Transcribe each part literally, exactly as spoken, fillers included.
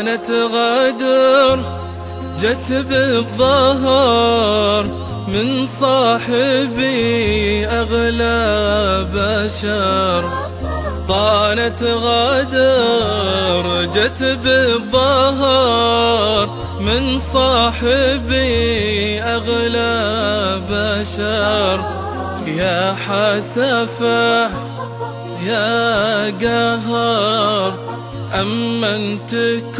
طالت غدر جت بالظهر من صاحبي أغلى بشر. طالت غدر جت بالظهر من صاحبي أغلى بشر. يا حسفه يا قهر أمنتك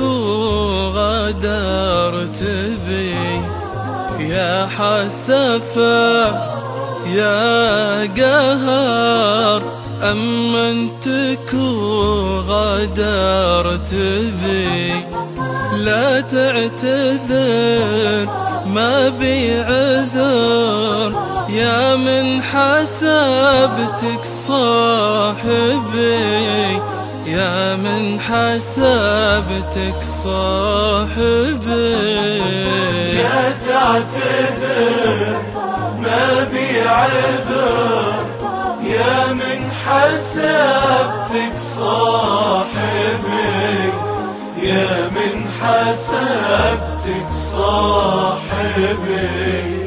وغدرت بي. يا حسفه يا قهر أمنتك وغدرت بي. لا تعتذر ما بي عذر يا من حسبتك صاحبي. يا من حسبتك صاحبي. لا تعتذر ما بي عذر يا من حسبتك صاحبي. يا من حسبتك صاحبي.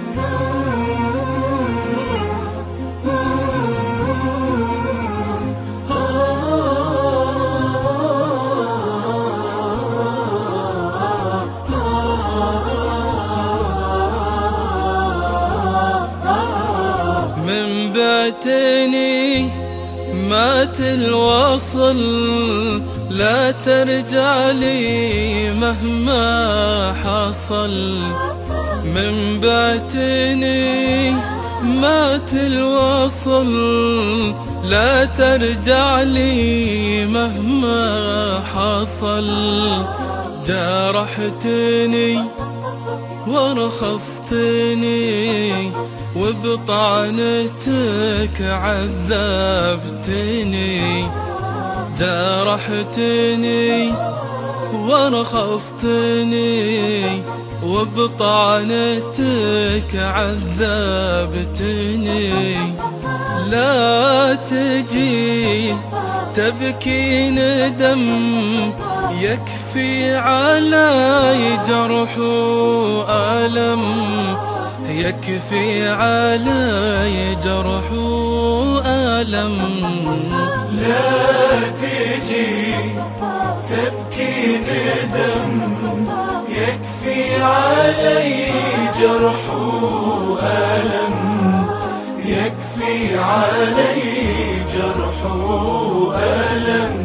من بعتني مات الوصل لا ترجع لي مهما حصل. من بعتني مات الوصل لا ترجع لي مهما حصل. جرحتني ورخصتني وبطعنتك عذبتني. جرحتني ورخصتني وبطعنتك عذبتني. لا تجي تبكي ندم يكفي علي جرح وألم. يكفي علي جرح وألم. لا تجي تبكي ندم يكفي علي جرح وألم. يكفي علي جرح وألم.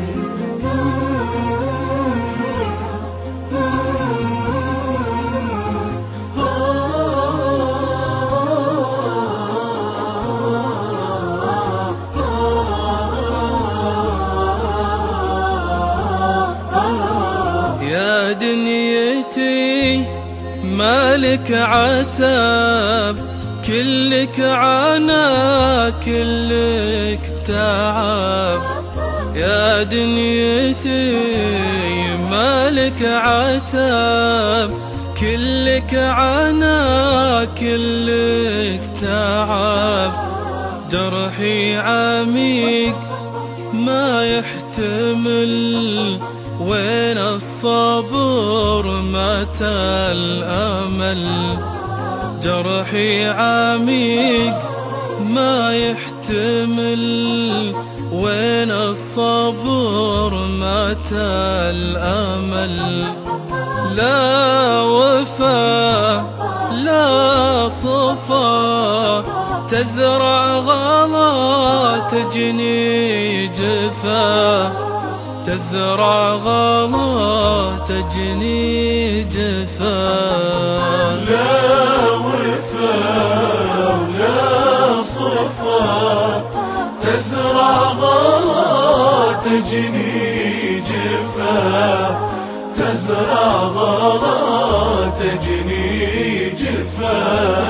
يا دنيتي مالك عتاب كلك عنا كلك تعب. يا دنيتي مالك عتاب كلك عنا كلك تعب. جرحي عميق ما يحتمل وين الصبر متى الأمل. جرحي عميق ما يحتمل وين الصبر متى الأمل. لا وفا لا صفا تزرع غلا تجني جفا. تزرع غلا تجني جفا. لا وفا ولا صفا تزرع غلا تجني جفا. تزرع غلا تجني جفا.